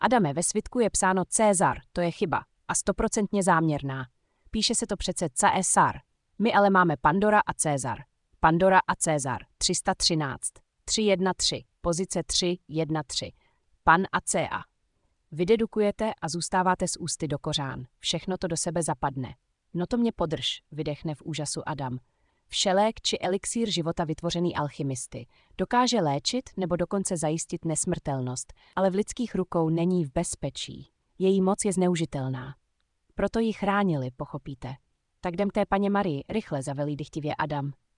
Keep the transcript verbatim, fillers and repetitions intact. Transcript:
Adame, ve svitku je psáno César, to je chyba. A stoprocentně záměrná. Píše se to přece Caesar. My ale máme Pandora a César. Pandora a César. tři sta třináct. tři jedna tři. Pozice tři jedna tři. Pan a Cea. Vydedukujete a zůstáváte s ústy do kořán. Všechno to do sebe zapadne. No to mě podrž, vydechne v úžasu Adam. Všelék či elixír života vytvořený alchymisty. Dokáže léčit nebo dokonce zajistit nesmrtelnost, ale v lidských rukou není v bezpečí. Její moc je zneužitelná. Proto ji chránili, pochopíte. Tak jdem k té paně Marii, rychle, zavelí dychtivě Adam.